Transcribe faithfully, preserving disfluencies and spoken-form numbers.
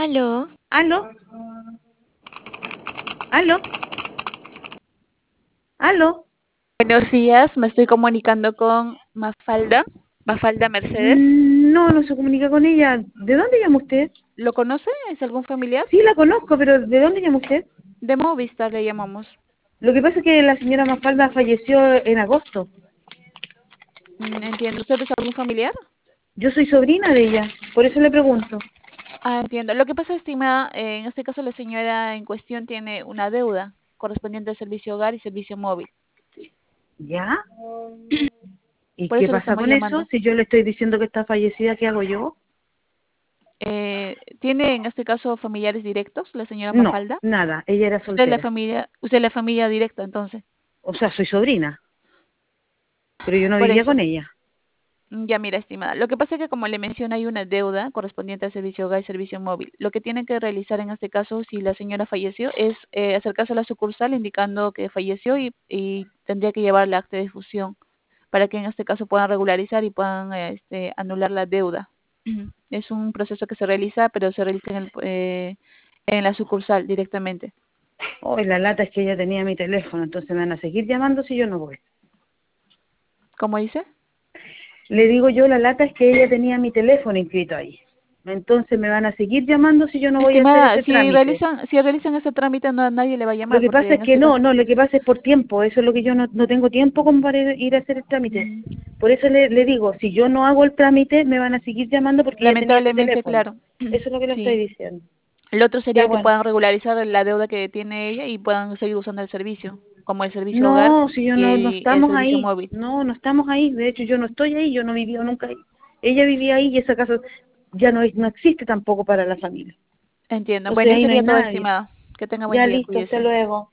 Aló, ¿Aló? ¿Aló? ¿Aló? buenos días, me estoy comunicando con Mafalda, Mafalda Mercedes. Mm, No, no se comunica con ella. ¿De dónde llama usted? ¿Lo conoce? ¿Es algún familiar? Sí, la conozco, pero ¿de dónde llama usted? De Movistar le llamamos. Lo que pasa es que la señora Mafalda falleció en agosto. Mm, entiendo. ¿Usted es algún familiar? Yo soy sobrina de ella, por eso le pregunto. Ah, entiendo. Lo que pasa, estimada, eh, en este caso la señora en cuestión tiene una deuda correspondiente al servicio hogar y servicio móvil. ¿Ya? ¿Y Por qué eso le pasa estamos con eso? llamando. Si yo le estoy diciendo que está fallecida, ¿qué hago yo? Eh, ¿tiene en este caso familiares directos, la señora No, Mafalda? nada, ella era Usted es la soltera. familia, usted es la familia directa, entonces. O sea, soy sobrina, pero yo no Por vivía eso. con ella. Mm, Ya mira, estimada. Lo que pasa es que como le menciono, hay una deuda correspondiente al servicio hogar y servicio móvil. Lo que tienen que realizar en este caso, si la señora falleció, es eh, acercarse a la sucursal indicando que falleció y, y tendría que llevar la acta de difusión para que en este caso puedan regularizar y puedan eh, este, anular la deuda. Es un proceso que se realiza, pero se realiza en, el, eh, en la sucursal directamente. Hoy la lata es que ella tenía mi teléfono, entonces me van a seguir llamando si yo no voy. ¿Cómo dice? Le digo yo, la lata es que ella tenía mi teléfono inscrito ahí. Entonces me van a seguir llamando si yo no voy a hacer Estimada, ese si trámite. realizan, si realizan ese trámite, no, nadie le va a Lo llamar, que porque pasa es en que este no, caso. no, lo que pasa es por tiempo, eso es lo que yo no, no tengo tiempo como para ir, ir a hacer el trámite. mm, Por eso le, le digo, si yo no hago el trámite, me van a seguir llamando porque ella tenía mi Lamentablemente, teléfono. claro. Eso es lo que le estoy Sí. diciendo. El otro Ya sería que bueno. puedan regularizar la deuda que tiene ella y puedan seguir usando el servicio, como el servicio hogar No, si yo no, no y el estamos servicio ahí. móvil. No, no estamos ahí. De hecho, yo no estoy ahí, yo no viví nunca ahí. Ella vivía ahí y esa casa ya no, es- no existe tampoco para la familia. Entiendo. Entonces Bueno, eso ahí no hay sería todo, nadie. estimada. Que tenga buen Ya día, listo, hasta cuídese. luego.